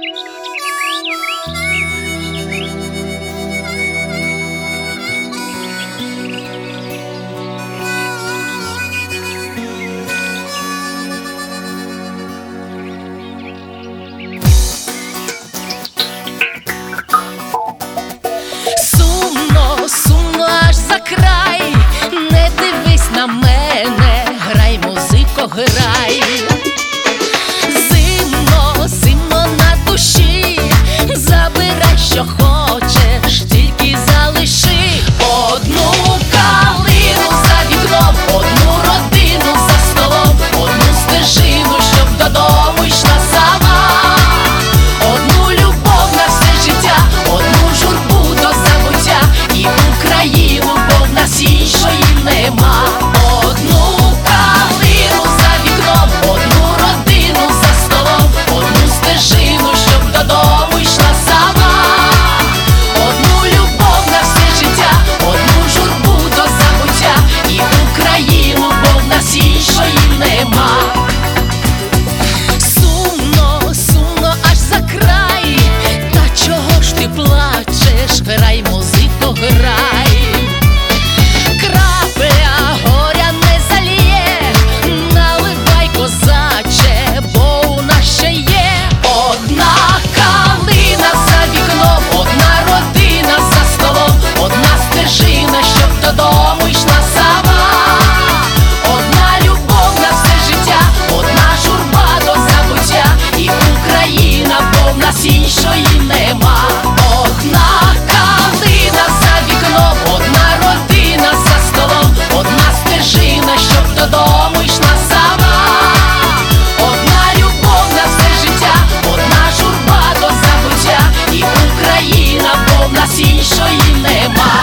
Сумно, сумно аж за край, не дивись на мене, грай, музико, грай. Зимно, зимно на душі, забирай, що хочеш, тільки залиши одну калину за вікном, одну родину за столом, одну стежину, щоб додому йшла сама, одну любов на все життя, одну журбу до забуття і Україну, бо в нас іншої нема. Одну калину за вікном, одну родину за столом, одну стежину, щоб додому йшла сама, одну любов на все життя, одну журбу до забуття і Україну, бо в нас іншої нема. Сумно, сумно аж за край, та чого ж ти плачеш? Грай, музико, грай. Крапля горя не заліє, наливай, козаче, бо у нас ще є одна калина за вікном, одна родина за столом, одна стежина, щоб додому йшла сама, одна любов на все життя, одна журба до забуття і Україна, бо в нас іншої нема. Одна калина за вікном, одна родина за столом, одна стежина, щоб додому йшла сама, одна любов на все життя, одна журба до забуття і Україна, бо в нас іншої нема.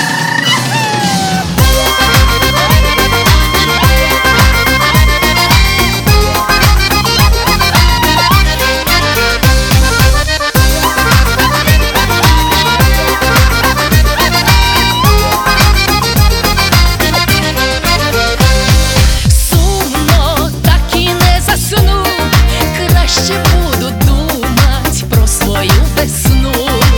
Сумно, так і не засну, краще буду думать про свою весну.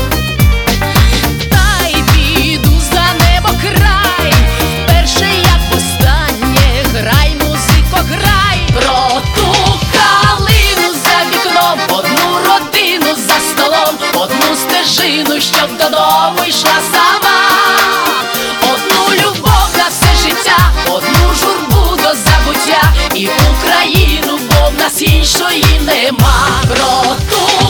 Та й піду за небо край, вперше як востаннє, грай, музико, грай. Про ту калину за вікном, одну родину за столом, одну стежину, щоб додому йшла сама, одну любов на все життя, одну журбу до забуття і Україну, бо в нас іншої нема. Про ту